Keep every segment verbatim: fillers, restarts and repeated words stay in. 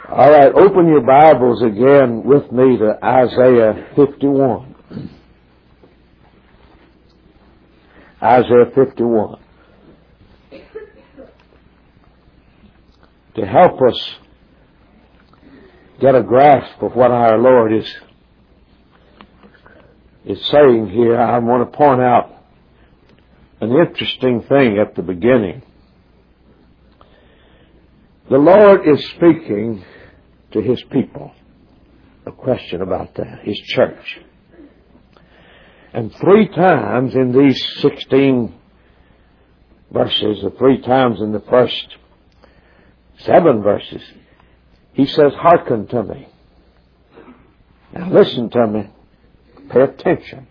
All right, open your Bibles again with me to Isaiah fifty-one. Isaiah fifty-one. To help us get a grasp of what our Lord is, is saying here, I want to point out an interesting thing at the beginning. The Lord is speaking to His people. No question about that. His church. And three times in these sixteen verses, or three times in the first seven verses, He says, hearken to me. Now listen to me. Pay attention.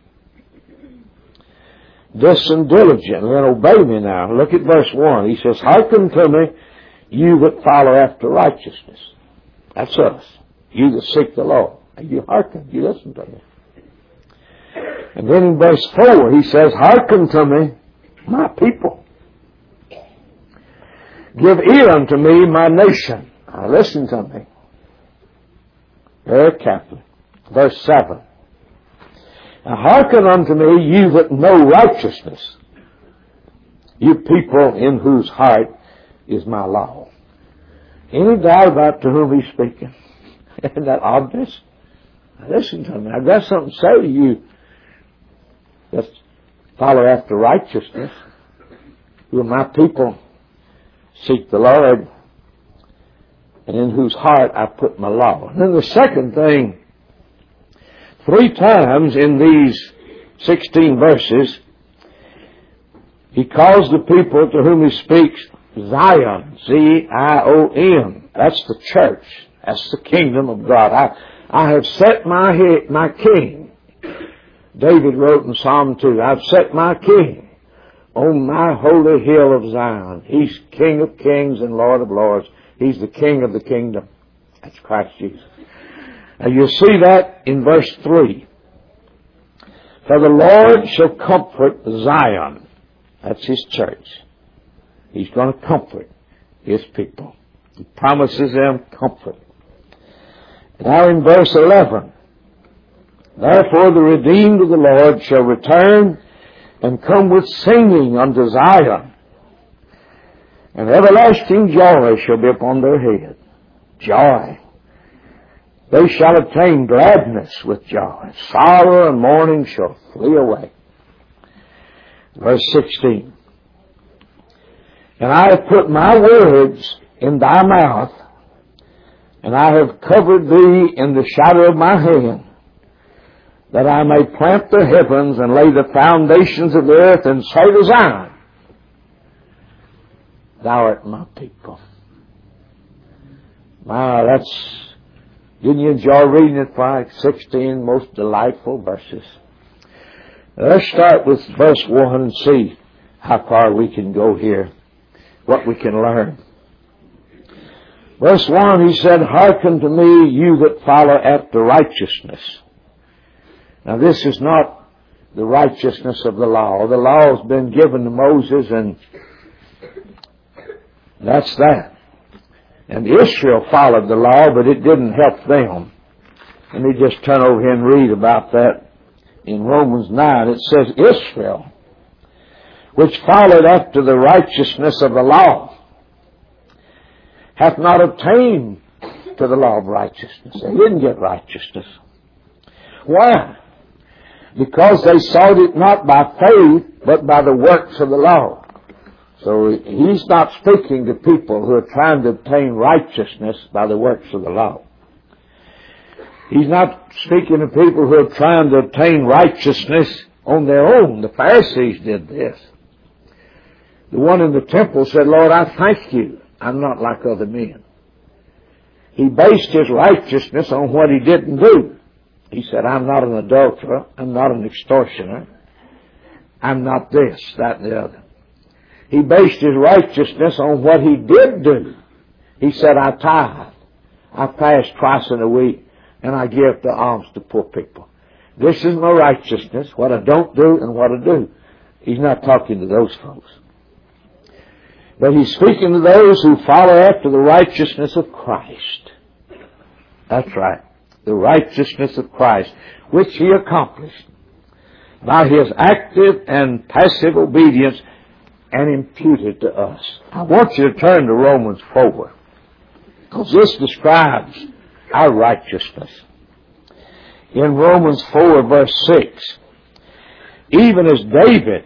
Listen diligently and obey me now. Look at verse one. He says, hearken to me, you that follow after righteousness. That's us. You that seek the Lord. You hearken. You listen to me. And then in verse four, he says, hearken to me, my people. Give ear unto me, my nation. Now listen to me. Very carefully. Verse seven. Now hearken unto me, you that know righteousness. You people in whose heart is my law. Any doubt about to whom He's speaking? Isn't that obvious? Now listen to me. I've got something to say to you that follow after righteousness, who are my people, seek the Lord, and in whose heart I put my law. And then the second thing, three times in these sixteen verses, He calls the people to whom He speaks Zion, Z I O N. That's the church. That's the kingdom of God. I, I have set my head, my king. David wrote in Psalm two, I've set my king on my holy hill of Zion. He's King of kings and Lord of lords. He's the king of the kingdom. That's Christ Jesus. Now you see that in verse three. For the Lord shall comfort Zion. That's His church. He's going to comfort His people. He promises them comfort. Now in verse eleven, therefore the redeemed of the Lord shall return and come with singing unto Zion, and everlasting joy shall be upon their head. Joy. They shall obtain gladness with joy. Sorrow and mourning shall flee away. Verse sixteen. And I have put my words in thy mouth, and I have covered thee in the shadow of my hand, that I may plant the heavens and lay the foundations of the earth, and say to Zion, thou art my people. Wow, that's, didn't you enjoy reading it, Frank? sixteen most delightful verses. Let's start with verse one and see how far we can go here, what we can learn. Verse one, he said, hearken to me, you that follow after righteousness. Now this is not the righteousness of the law. The law has been given to Moses, and that's that. And Israel followed the law, but it didn't help them. Let me just turn over here and read about that in Romans nine. It says, Israel, which followed after the righteousness of the law, hath not obtained to the law of righteousness. They didn't get righteousness. Why? Because they sought it not by faith, but by the works of the law. So he's not speaking to people who are trying to obtain righteousness by the works of the law. He's not speaking to people who are trying to obtain righteousness on their own. The Pharisees did this. The one in the temple said, Lord, I thank you, I'm not like other men. He based his righteousness on what he didn't do. He said, I'm not an adulterer, I'm not an extortioner, I'm not this, that, and the other. He based his righteousness on what he did do. He said, I tithe, I fast twice in a week, and I give the alms to poor people. This is my righteousness, what I don't do and what I do. He's not talking to those folks. But he's speaking to those who follow after the righteousness of Christ. That's right. The righteousness of Christ, which He accomplished by His active and passive obedience and imputed to us. I want you to turn to Romans four, because this describes our righteousness. In Romans four, verse six, even as David,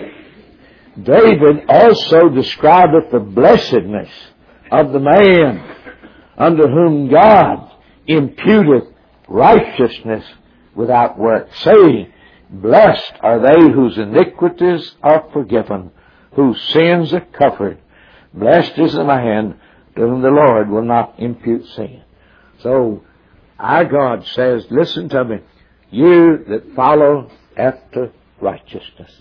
David also describeth the blessedness of the man unto whom God imputeth righteousness without work, saying, blessed are they whose iniquities are forgiven, whose sins are covered. Blessed is the man to whom the Lord will not impute sin. So, our God says, listen to me, you that follow after righteousness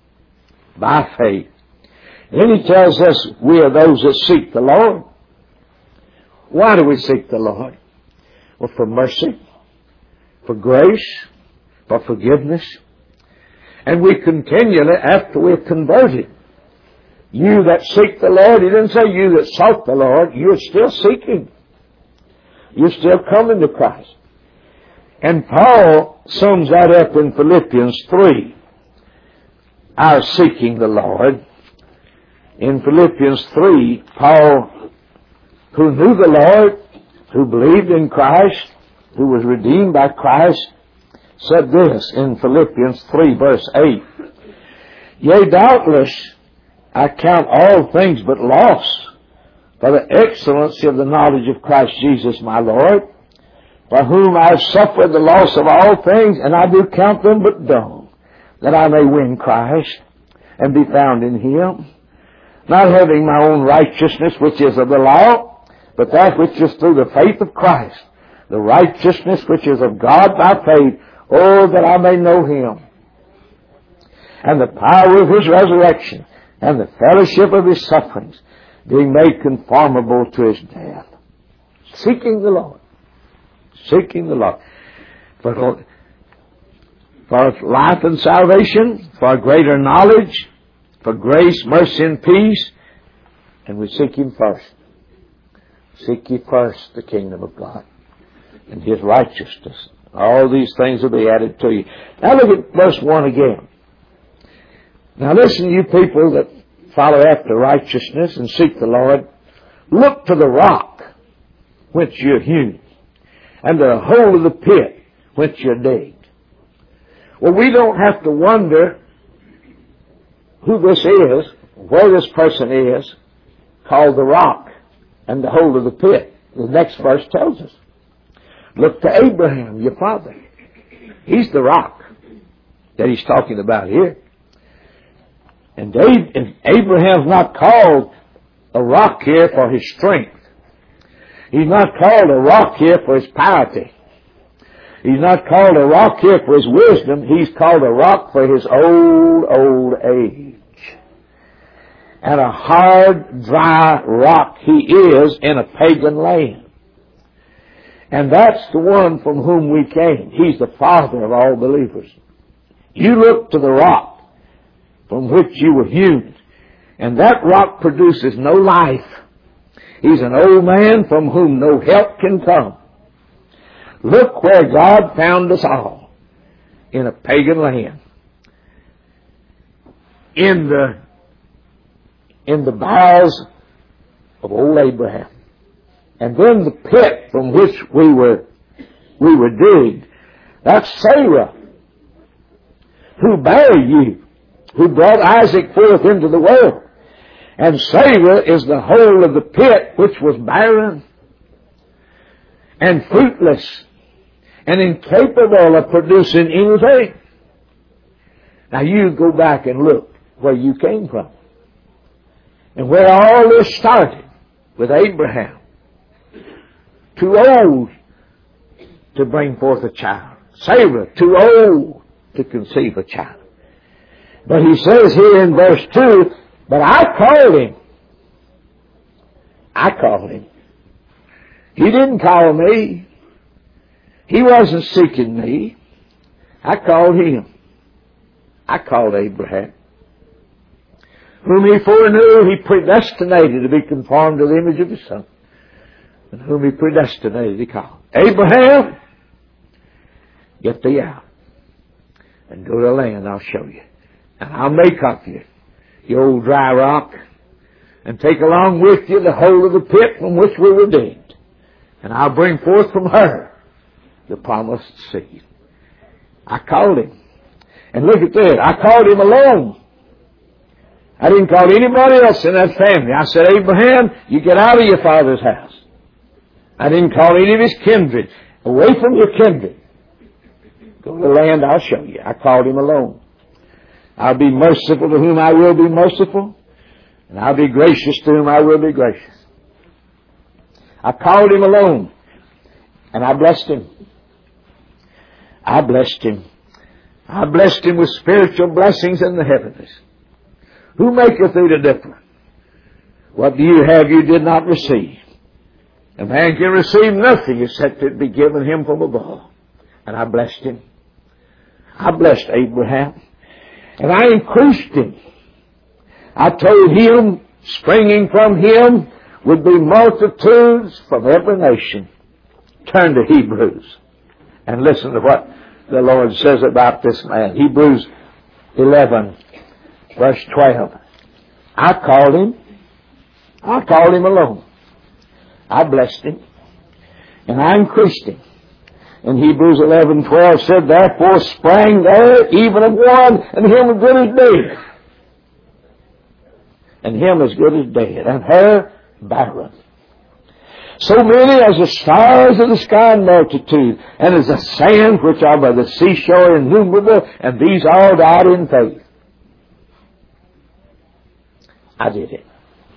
by faith. And then He tells us we are those that seek the Lord. Why do we seek the Lord? Well, for mercy, for grace, for forgiveness. And we continually, after we're converted, you that seek the Lord, He didn't say you that sought the Lord, you're still seeking. You're still coming to Christ. And Paul sums that up in Philippians three. Our seeking the Lord. In Philippians three, Paul, who knew the Lord, who believed in Christ, who was redeemed by Christ, said this in Philippians three, verse eight. Yea, doubtless, I count all things but loss for the excellency of the knowledge of Christ Jesus my Lord, for whom I have suffered the loss of all things, and I do count them but dung, that I may win Christ and be found in Him, not having my own righteousness which is of the law, but that which is through the faith of Christ, the righteousness which is of God by faith, oh, that I may know Him, and the power of His resurrection, and the fellowship of His sufferings, being made conformable to His death. Seeking the Lord. Seeking the Lord. For, for life and salvation, for greater knowledge, for grace, mercy, and peace. And we seek Him first. Seek ye first the kingdom of God and His righteousness. All these things will be added to you. Now look at verse one again. Now listen, you people that follow after righteousness and seek the Lord, look to the rock whence you're hewn, and the hole of the pit whence you're digged. Well, we don't have to wonder who this is, where this person is, called the rock and the hole of the pit. The next verse tells us. Look to Abraham, your father. He's the rock that he's talking about here. And Abraham's not called a rock here for his strength. He's not called a rock here for his piety. He's not called a rock here for his wisdom. He's called a rock for his old, old age. And a hard, dry rock he is in a pagan land. And that's the one from whom we came. He's the father of all believers. You look to the rock from which you were hewn, and that rock produces no life. He's an old man from whom no help can come. Look where God found us all, in a pagan land, in the in the bowels of old Abraham, and then the pit from which we were we were digged. That's Sarah, who bare you, who brought Isaac forth into the world. And Sarah is the hole of the pit which was barren and fruitless and incapable of producing anything. Now you go back and look where you came from and where all this started with Abraham, too old to bring forth a child. Sarah, too old to conceive a child. But he says here in verse two, but I called him. I called him. He didn't call me. He wasn't seeking me. I called him. I called Abraham. Whom he foreknew, he predestinated to be conformed to the image of his Son. And whom he predestinated, he called. Abraham, get thee out and go to the land I'll show you. And I'll make of you the old dry rock and take along with you the whole of the pit from which we were digged. And I'll bring forth from her the promised seed. I called him. And look at that. I called him alone. I didn't call anybody else in that family. I said, Abraham, you get out of your father's house. I didn't call any of his kindred. Away from your kindred. Go to the land I'll show you. I called him alone. I'll be merciful to whom I will be merciful. And I'll be gracious to whom I will be gracious. I called him alone. And I blessed him. I blessed him. I blessed him with spiritual blessings in the heavens. Who maketh thee to differ? What do you have you did not receive? A man can receive nothing except it be given him from above. And I blessed him. I blessed Abraham. And I increased him. I told him, springing from him would be multitudes from every nation. Turn to Hebrews and listen to what the Lord says about this man. Hebrews eleven, verse twelve. I called him. I called him alone. I blessed him. And I increased him. And Hebrews eleven twelve said, therefore sprang there even of one, and him as good as dead. And him as good as dead. And her barren. So many as the stars of the sky in multitude, and as the sands which are by the seashore innumerable, and these all died in faith. I did it.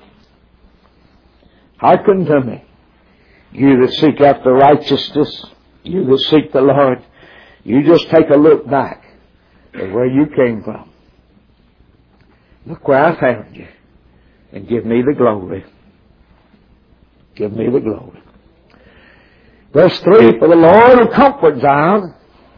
Hearken to me, you that seek after righteousness, you that seek the Lord, you just take a look back at where you came from. Look where I found you, and give me the glory. Give me the glory. Verse three, for the Lord will comfort Zion.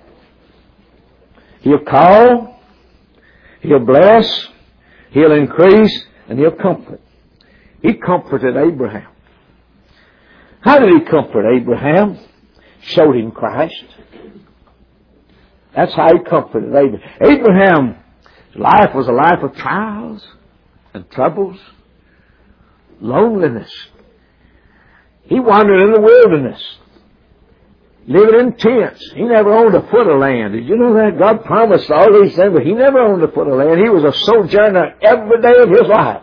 He'll call, He'll bless, He'll increase, and He'll comfort. He comforted Abraham. How did He comfort Abraham? Showed him Christ. That's how He comforted Abraham. Abraham's life was a life of trials and troubles, loneliness. He wandered in the wilderness, living in tents. He never owned a foot of land. Did you know that? God promised all these things, but he never owned a foot of land. He was a sojourner every day of his life.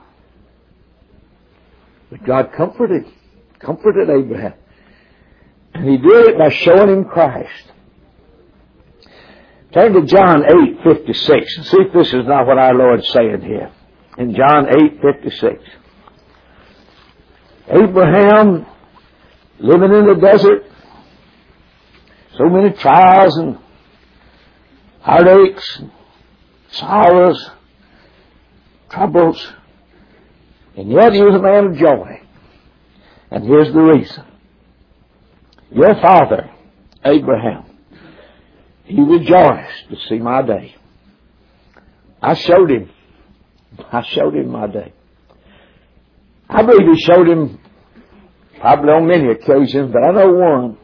But God comforted, comforted Abraham. And He did it by showing him Christ. Turn to John eight fifty-six and see if this is not what our Lord's saying here. In John eight fifty-six. Abraham, living in the desert, so many trials and heartaches, and sorrows, troubles, and yet he was a man of joy. And here's the reason. Your father, Abraham, he rejoiced to see my day. I showed him. I showed him my day. I believe He showed him probably on many occasions, but I know one.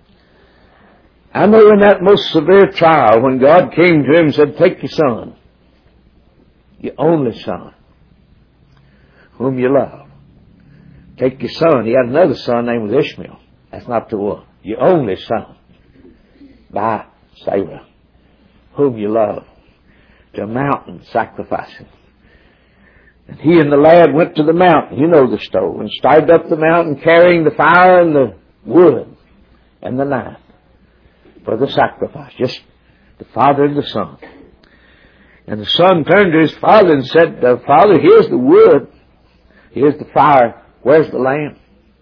I know in that most severe trial when God came to him and said, take your son, your only son, whom you love. Take your son. He had another son named Ishmael. That's not the one. Your only son, by Sarah, whom you love, to a mountain sacrificing. And he and the lad went to the mountain. You know the story. And started up the mountain carrying the fire and the wood and the knife for the sacrifice. Just the father and the son. And the son turned to his father and said, Father, here's the wood. Here's the fire. Where's the lamb?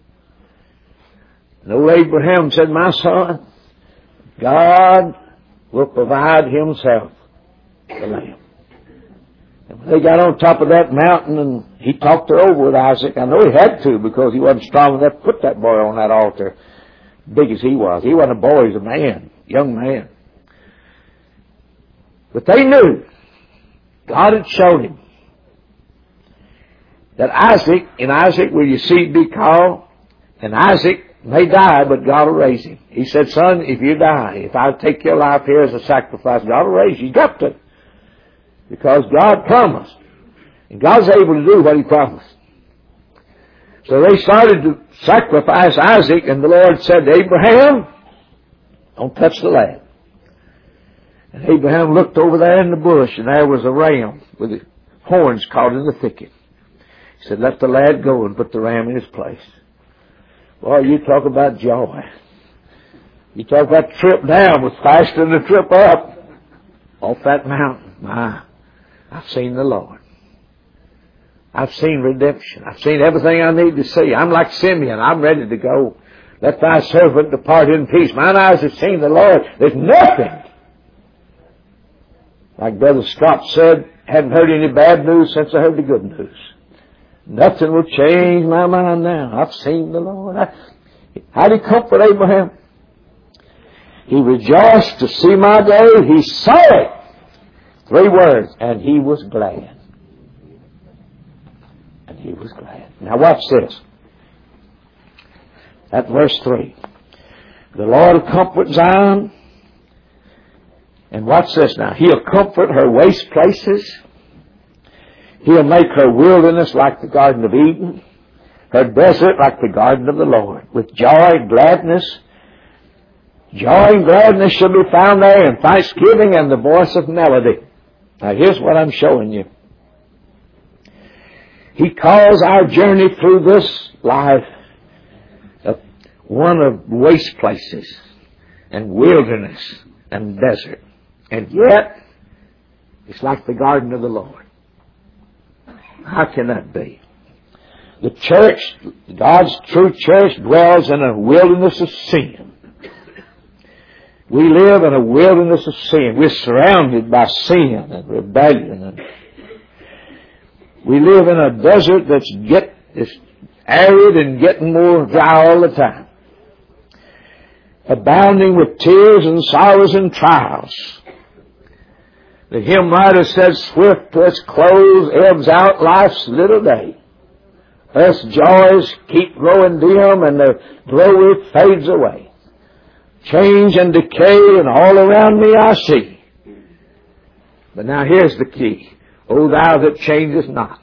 And old Abraham said, my son, God will provide Himself the lamb. And when they got on top of that mountain and he talked her over with Isaac, I know he had to because he wasn't strong enough to put that boy on that altar, big as he was. He wasn't a boy, he was a man, young man. But they knew, God had shown him, that Isaac, in Isaac will your seed be called, and Isaac may die, but God will raise him. He said, son, if you die, if I take your life here as a sacrifice, God will raise you. You got to. Because God promised. And God's able to do what he promised. So they started to sacrifice Isaac, and the Lord said to Abraham, don't touch the lad. And Abraham looked over there in the bush, and there was a ram with the horns caught in the thicket. He said, let the lad go and put the ram in his place. Boy, you talk about joy. You talk about the trip down was faster than the trip up. Off that mountain, my, I've seen the Lord. I've seen redemption. I've seen everything I need to see. I'm like Simeon. I'm ready to go. Let thy servant depart in peace. Mine eyes have seen the Lord. There's nothing. Like Brother Scott said, hadn't heard any bad news since I heard the good news. Nothing will change my mind now. I've seen the Lord. I, how did he comfort Abraham? He rejoiced to see my day. He saw it. Three words. And he was glad. And he was glad. Now watch this. At verse three. The Lord will comfort Zion. And watch this now. He'll comfort her waste places. He'll make her wilderness like the Garden of Eden, her desert like the garden of the Lord, with joy and gladness. Joy and gladness shall be found there, and thanksgiving and the voice of melody. Now here's what I'm showing you. He calls our journey through this life one of waste places and wilderness and desert. And yet, it's like the garden of the Lord. How can that be? The church, God's true church, dwells in a wilderness of sin. We live in a wilderness of sin. We're surrounded by sin and rebellion. And we live in a desert that's get is arid and getting more dry all the time. Abounding with tears and sorrows and trials. The hymn writer said, swift as close ebbs out life's little day. Us joys keep growing dim and the glory fades away. Change and decay and all around me I see. But now here's the key. O thou that changest not.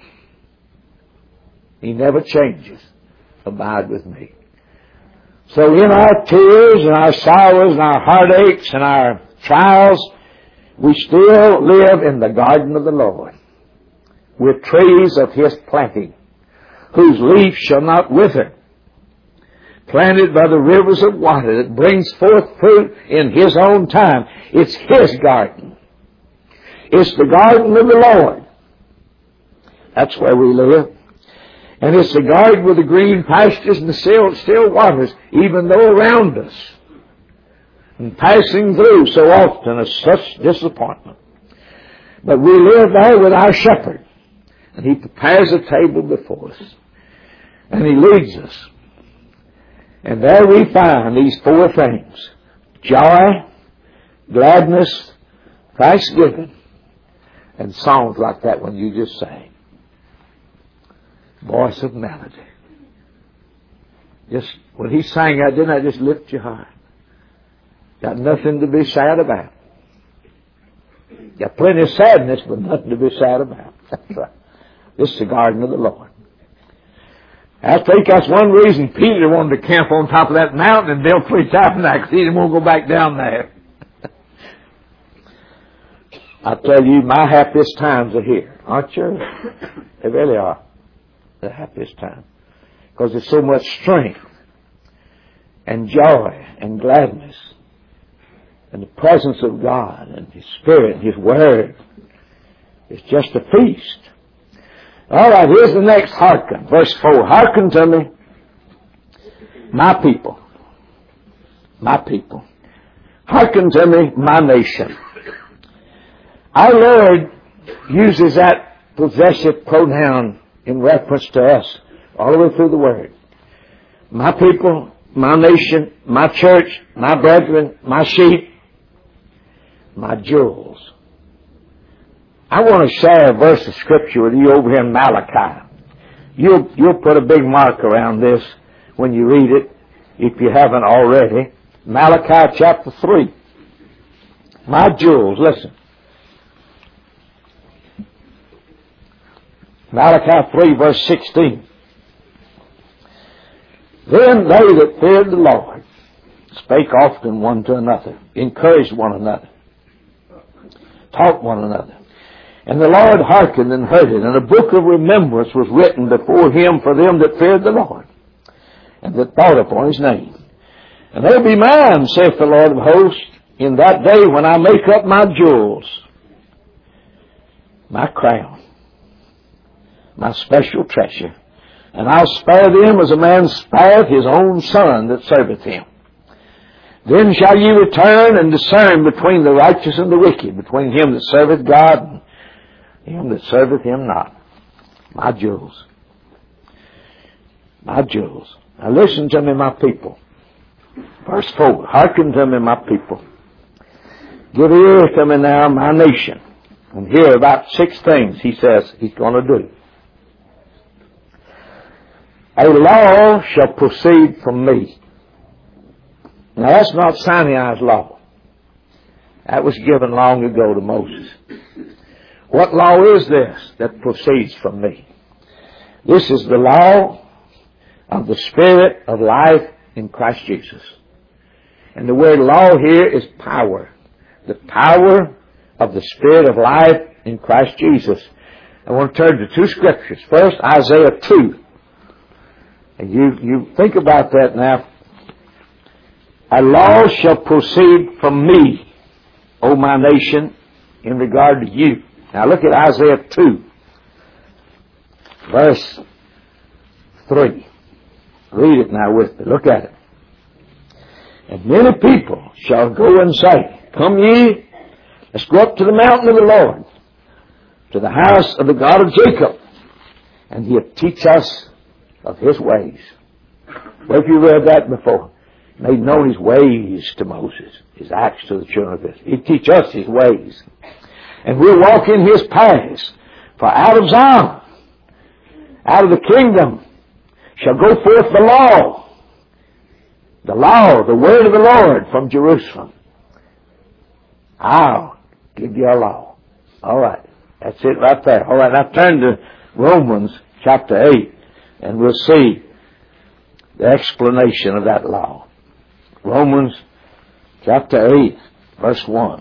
He never changes. Abide with me. So in our tears and our sorrows and our heartaches and our trials, we still live in the garden of the Lord. We're trees of His planting, whose leaf shall not wither, planted by the rivers of water that brings forth fruit in His own time. It's His garden. It's the garden of the Lord. That's where we live. And it's the garden with the green pastures and the still, still waters, even though around us, and passing through so often is such disappointment. But we live there with our shepherd, and He prepares a table before us, and He leads us. And there we find these four things: joy, gladness, thanksgiving, and songs like that one you just sang. Voice of melody. Just when He sang that, didn't I just lift your heart? Got nothing to be sad about. Got plenty of sadness, but nothing to be sad about. That's right. This is the garden of the Lord. I think that's one reason Peter wanted to camp on top of that mountain and build three tabernacles. He didn't want to go back down there. I tell you, my happiest times are here. Aren't you? They really are. The happiest time. Because there's so much strength and joy and gladness and the presence of God and His Spirit and His Word. It's just a feast. All right, here's the next hearken. Verse four. Hearken to me, my people. My people. Hearken to me, my nation. Our Lord uses that possessive pronoun in reference to us all the way through the Word. My people, my nation, my church, my brethren, my sheep, my jewels. I want to share a verse of Scripture with you over here in Malachi. You'll, you'll put a big mark around this when you read it. if you haven't already, Malachi chapter three. My jewels, listen. Malachi three verse sixteen. Then they that feared the Lord spake often one to another, encouraged one another, taught one another. And the Lord hearkened and heard it, and a book of remembrance was written before him for them that feared the Lord, and that thought upon his name. And they'll be mine, saith the Lord of hosts, in that day when I make up my jewels, my crown, my special treasure, and I'll spare them as a man spareth his own son that serveth him. Then shall ye return and discern between the righteous and the wicked, between him that serveth God and him that serveth him not. My jewels. My jewels. Now listen to me, my people. Verse four. Hearken to me, my people. Give ear to me now, my nation. And hear about six things he says he's going to do. A law shall proceed from me. Now that's not Sinai's law. That was given long ago to Moses. What law is this that proceeds from me? This is the law of the Spirit of life in Christ Jesus. And the word law here is power. The power of the Spirit of life in Christ Jesus. I want to turn to two scriptures. First, Isaiah two. And you, you think about that now. A law shall proceed from me, O my nation, in regard to you. Now look at Isaiah two, verse three. Read it now with me. Look at it. And many people shall go and say, Come ye, let's go up to the mountain of the Lord, to the house of the God of Jacob, and he'll teach us of his ways. Where have you read that before? Made known his ways to Moses, his acts to the children of Israel. He'd teach us his ways. And we'll walk in his paths. For out of Zion, out of the kingdom, shall go forth the law. The law, the word of the Lord from Jerusalem. I'll give you a law. All right. That's it right there. All right. Now turn to Romans chapter eight, and we'll see the explanation of that law. Romans chapter eight, verse one.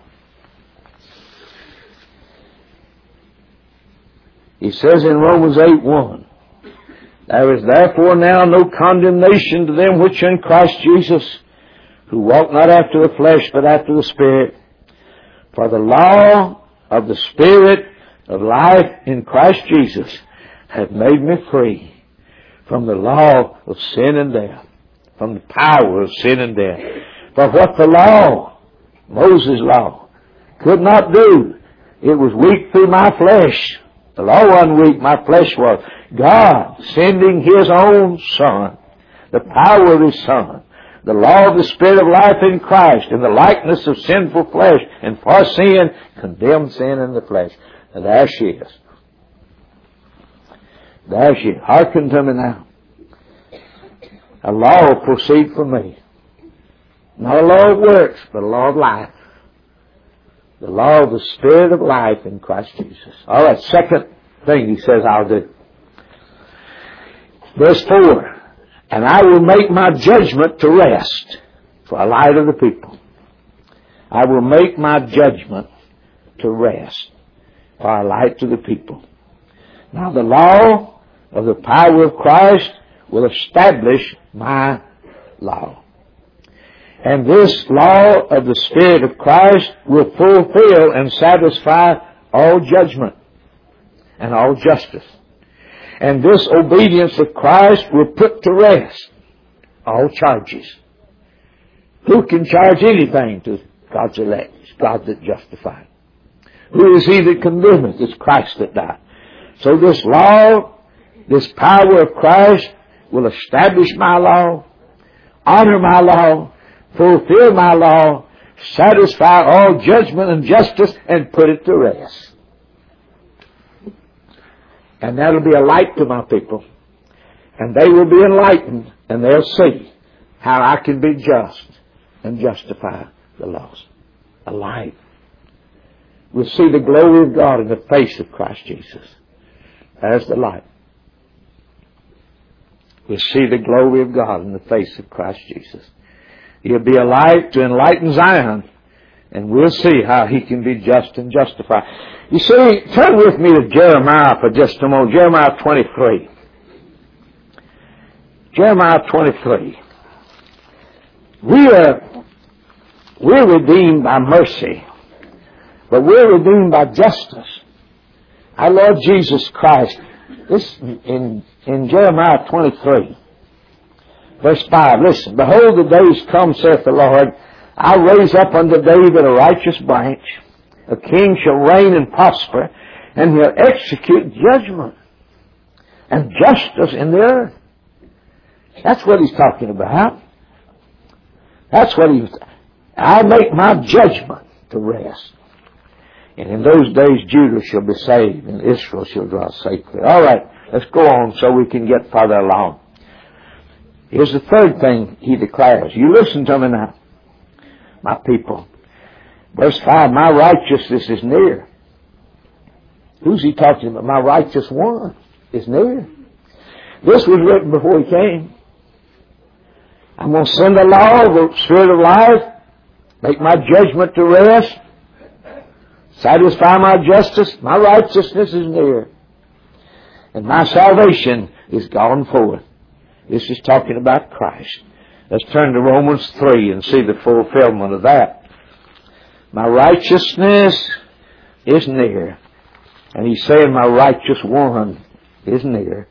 He says in Romans eight one, There is therefore now no condemnation to them which are in Christ Jesus, who walk not after the flesh, but after the Spirit. For the law of the Spirit of life in Christ Jesus hath made me free from the law of sin and death, from the power of sin and death. For what the law, Moses' law, could not do, it was weak through my flesh. The law wasn't weak, my flesh was. God sending His own Son, the power of His Son, the law of the Spirit of life in Christ, in the likeness of sinful flesh, and for sin, condemned sin in the flesh. And there she is. There she is. Hearken to me now. A law will proceed from me. Not a law of works, but a law of life. The law of the Spirit of life in Christ Jesus. All right, second thing he says I'll do. Verse four. And I will make my judgment to rest for a light of the people. I will make my judgment to rest for a light to the people. Now the law of the power of Christ will establish my law. And this law of the Spirit of Christ will fulfill and satisfy all judgment and all justice. And this obedience of Christ will put to rest all charges. Who can charge anything to God's elect? It's God that justifies. Who is He that condemneth? It's Christ that died. So this law, this power of Christ will establish my law, honor my law, fulfill my law, satisfy all judgment and justice, and put it to rest. And that'll be a light to my people. And they will be enlightened, and they'll see how I can be just and justify the lost. A light. We'll see the glory of God in the face of Christ Jesus. There's the light. We'll see the glory of God in the face of Christ Jesus. He'll be a light to enlighten Zion, and we'll see how He can be just and justified. You see, turn with me to Jeremiah for just a moment. Jeremiah twenty-three. Jeremiah twenty-three. We are, we're redeemed by mercy, but we're redeemed by justice. Our Lord Jesus Christ, this in, in Jeremiah twenty-three, verse five, listen, behold, the days come, saith the Lord, I'll raise up unto David a righteous branch. A king shall reign and prosper, and he'll execute judgment and justice in the earth. That's what he's talking about. That's what he's... I'll make my judgment to rest. And in those days Judah shall be saved, and Israel shall dwell safely. All right, let's go on so we can get farther along. Here's the third thing he declares. You listen to me now, my people. Verse five, my righteousness is near. Who's he talking about? My righteous one is near. This was written before he came. I'm going to send the law, the Spirit of life, make my judgment to rest, satisfy my justice. My righteousness is near, and my salvation is gone forth. This is talking about Christ. Let's turn to Romans three and see the fulfillment of that. My righteousness is near. And he's saying my righteous one is near.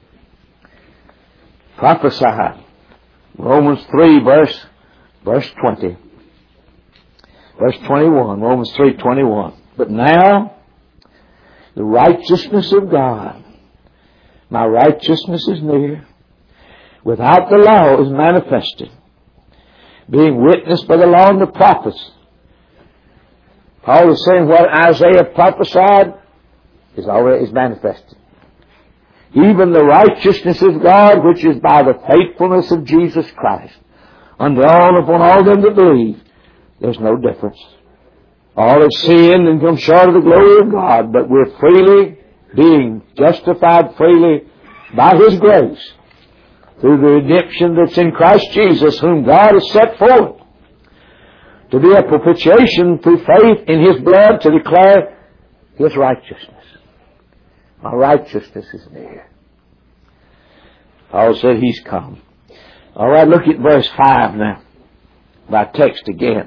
Prophesy. Romans three verse, verse twenty. Verse twenty-one. Romans three twenty-one. But now, the righteousness of God, my righteousness is near, without the law is manifested, being witnessed by the law and the prophets. Paul is saying what Isaiah prophesied is already is manifested. Even the righteousness of God, which is by the faithfulness of Jesus Christ, unto all upon all them that believe, there's no difference. All have sinned and come short of the glory of God, but we're freely being justified freely by His grace through the redemption that's in Christ Jesus, whom God has set forth to be a propitiation through faith in His blood to declare His righteousness. My righteousness is near. Paul said He's come. All right, look at verse five now. By text again.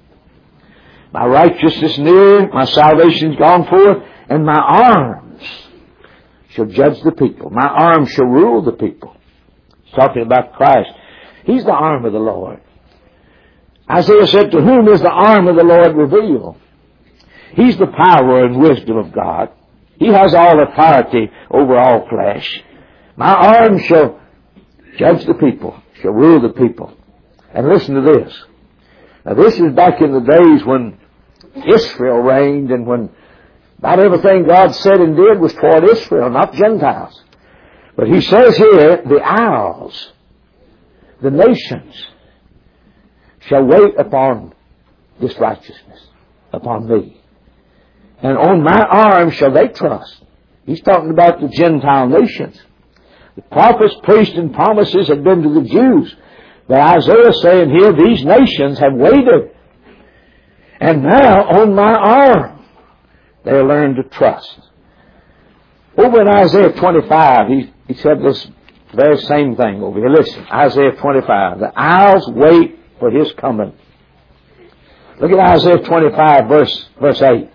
My righteousness is near, my salvation's gone forth, and my arms shall judge the people. My arms shall rule the people. He's talking about Christ. He's the arm of the Lord. Isaiah said, to whom is the arm of the Lord revealed? He's the power and wisdom of God. He has all authority over all flesh. My arm shall judge the people, shall rule the people. And listen to this. Now this is back in the days when Israel reigned, and when about everything God said and did was toward Israel, not Gentiles. But He says here, the isles, the nations, shall wait upon this righteousness, upon me. And on my arm shall they trust. He's talking about the Gentile nations. The prophets, priests, and promises had been to the Jews. But Isaiah is saying here, these nations have waited. And now on my arm, they'll learn to trust. Over in Isaiah twenty-five, he, he said this very same thing over here. Listen, Isaiah twenty-five. The isles wait for His coming. Look at Isaiah twenty-five, verse, verse eight.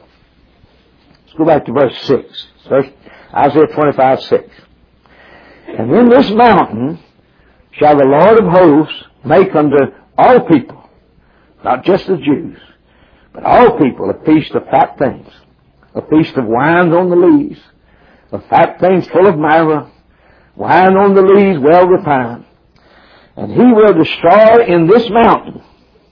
Let's go back to verse six. Verse, Isaiah twenty-five, six. And in this mountain shall the Lord of hosts make unto all people, not just the Jews, but all people, a feast of fat things, a feast of wine on the lees, of fat things full of myrrh, wine on the lees well refined. And He will destroy in this mountain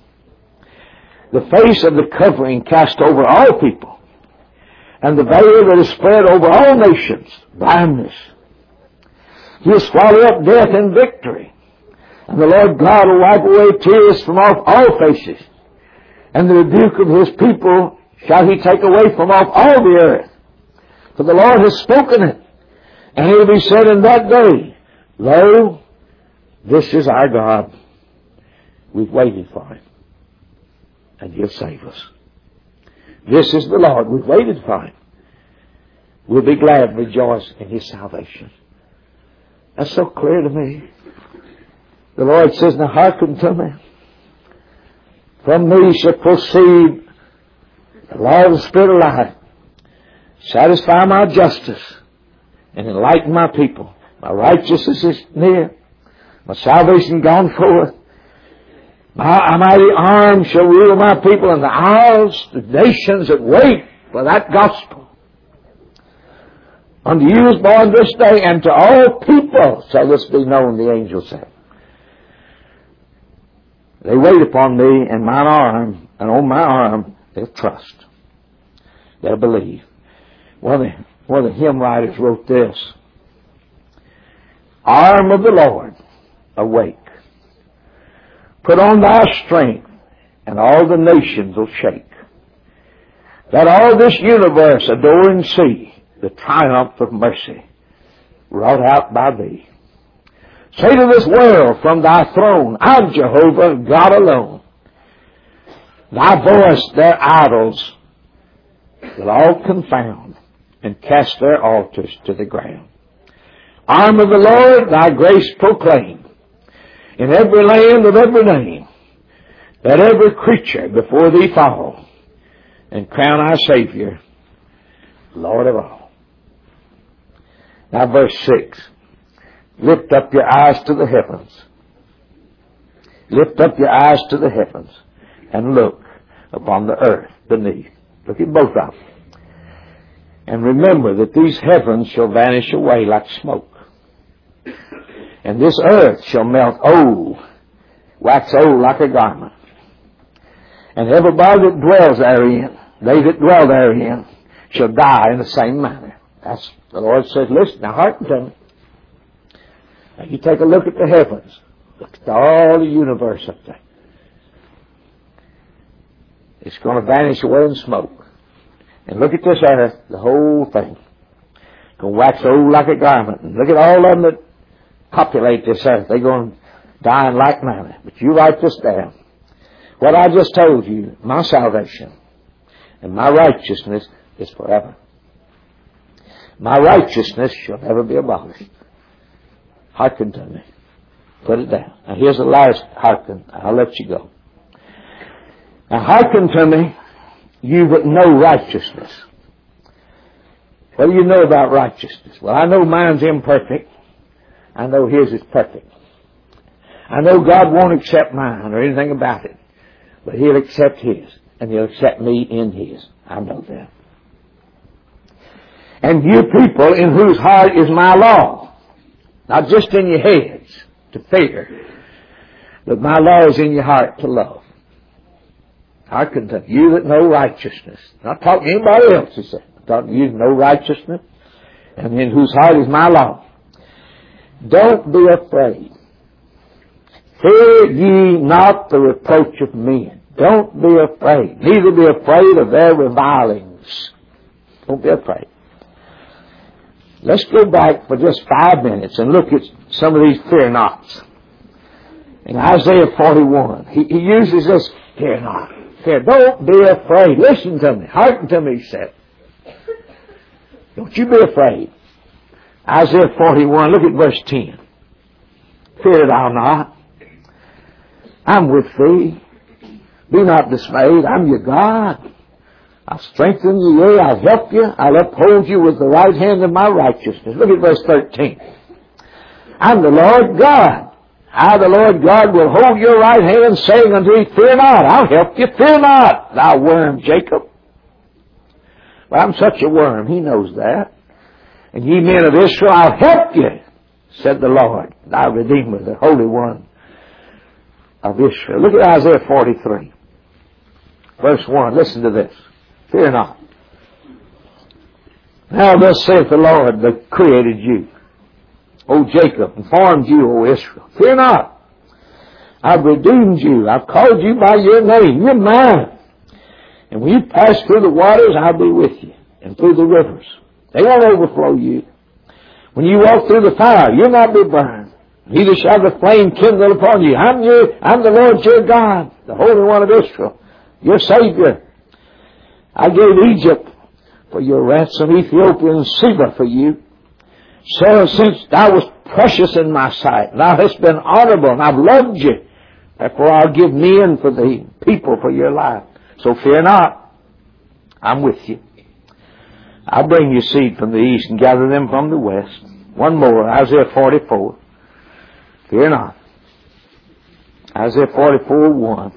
the face of the covering cast over all people, and the veil that is spread over all nations, blindness. He'll swallow up death in victory, And the Lord God will wipe away tears from off all faces. And the rebuke of His people shall He take away from off all the earth. For the Lord has spoken it. And it will be said in that day, Lo, this is our God. We've waited for Him. And He'll save us. This is the Lord. We've waited for Him. We'll be glad and rejoice in His salvation. That's so clear to me. The Lord says, now hearken to me. From me shall proceed the law of the Spirit of life. Satisfy my justice and enlighten my people. My righteousness is near. My salvation gone forth. My mighty arm shall rule my people, and the isles, the nations that wait for that gospel. Unto you is born this day, and to all people shall this be known, the angel said. They wait upon me and mine arm, and on my arm they'll trust. They'll believe. One of the, one of the hymn writers wrote this. Arm of the Lord, awake. Put on thy strength, and all the nations will shake. Let all this universe adore and see the triumph of mercy wrought out by thee. Say to this world from thy throne, I'm Jehovah, God alone. Thy voice their idols will all confound and cast their altars to the ground. Arm of the Lord, thy grace proclaim. In every land of every name, let every creature before thee fall, and crown our Savior, Lord of all. Now verse six. Lift up your eyes to the heavens. Lift up your eyes to the heavens, and look upon the earth beneath. Look at both of them. And remember that these heavens shall vanish away like smoke. And this earth shall melt old, wax old like a garment. And everybody that dwells therein, they that dwell therein, shall die in the same manner. That's, the Lord says, listen, now hearken to me. Now you take a look at the heavens. Look at all the universe up there. It's going to vanish away in smoke. And look at this earth, the whole thing. It's going to wax old like a garment. And look at all of them that populate this earth. They're going to die in like manner. But you write this down. What I just told you, my salvation and my righteousness is forever. My righteousness shall never be abolished. Hearken to me. Put it down. Now here's the last hearken. I'll let you go. Now hearken to me, you that know righteousness. What do you know about righteousness? Well, I know mine's imperfect. I know His is perfect. I know God won't accept mine or anything about it. But He'll accept His. And He'll accept me in His. I know that. And you people in whose heart is my law. Not just in your heads to fear. But my law is in your heart to love. Hearken to you that know righteousness. Not talking to anybody else, he said. I'm talking to you that know righteousness. And in whose heart is my law. Don't be afraid. Fear ye not the reproach of men. Don't be afraid. Neither be afraid of their revilings. Don't be afraid. Let's go back for just five minutes and look at some of these fear nots. In Isaiah forty-one, he, he uses this fear not. Fear. Don't be afraid. Listen to me. Hearken to me, he said. Don't you be afraid. Isaiah forty-one, look at verse ten. Fear thou not. I'm with thee. Be not dismayed. I'm your God. I'll strengthen you, yea, I'll help you. I'll uphold you with the right hand of my righteousness. Look at verse thirteen. I'm the Lord God. I, the Lord God, will hold your right hand, saying unto thee, fear not. I'll help you. Fear not, thou worm Jacob. Well, I'm such a worm. He knows that. And ye men of Israel, I'll help you, said the Lord, thy Redeemer, the Holy One of Israel. Look at Isaiah forty-three. Verse one. Listen to this. Fear not. Now thus saith the Lord that created you, O Jacob, and formed you, O Israel. Fear not. I've redeemed you. I've called you by your name. You're mine. And when you pass through the waters, I'll be with you. And through the rivers. They won't overflow you. When you walk through the fire, you'll not be burned. Neither shall the flame kindle upon you. I'm your, I'm the Lord your God, the Holy One of Israel, your Savior. I gave Egypt for your ransom, Ethiopia and Seba for you. So since thou wast precious in my sight, thou hast been honorable, and I've loved you, therefore I'll give men for the people for your life. So fear not, I'm with you. I'll bring you seed from the east and gather them from the west. One more, Isaiah forty-four. Fear not. Isaiah forty-four, one.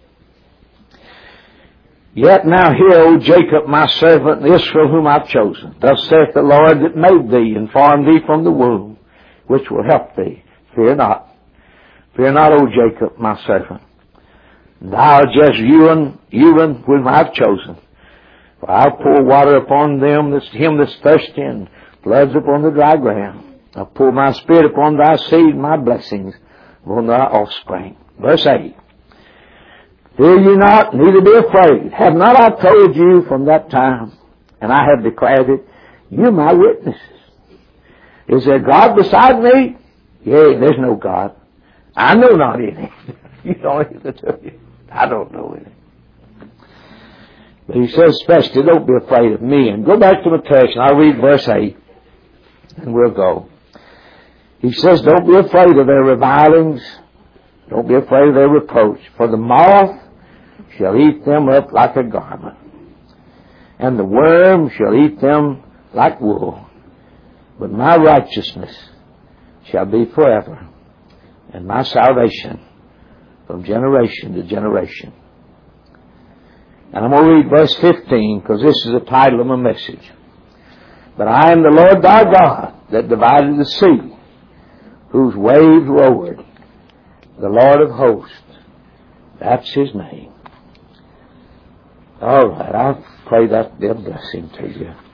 Yet now hear, O Jacob, my servant, and Israel, whom I've chosen. Thus saith the Lord that made thee and formed thee from the womb, which will help thee. Fear not. Fear not, O Jacob, my servant. Thou Jezreel, Ewan, whom I've chosen. For I'll pour water upon them, that's him that's thirsty, and floods upon the dry ground. I'll pour my spirit upon thy seed, my blessings upon thy offspring. Verse eight. Fear ye not, neither be afraid. Have not I told you from that time, and I have declared it, you're my witnesses. Is there God beside me? Yea, there's no God. I know not any. You don't either, do you? I don't know any. But he says especially, don't be afraid of me. And go back to the text, and I'll read verse eight, and we'll go. He says, don't be afraid of their revilings. Don't be afraid of their reproach. For the moth shall eat them up like a garment, and the worm shall eat them like wool. But my righteousness shall be forever, and my salvation from generation to generation. And I'm going to read verse fifteen, because this is the title of my message. But I am the Lord thy God, that divided the sea, whose waves roared. The Lord of hosts, that's his name. All right, I'll pray that be a blessing to you.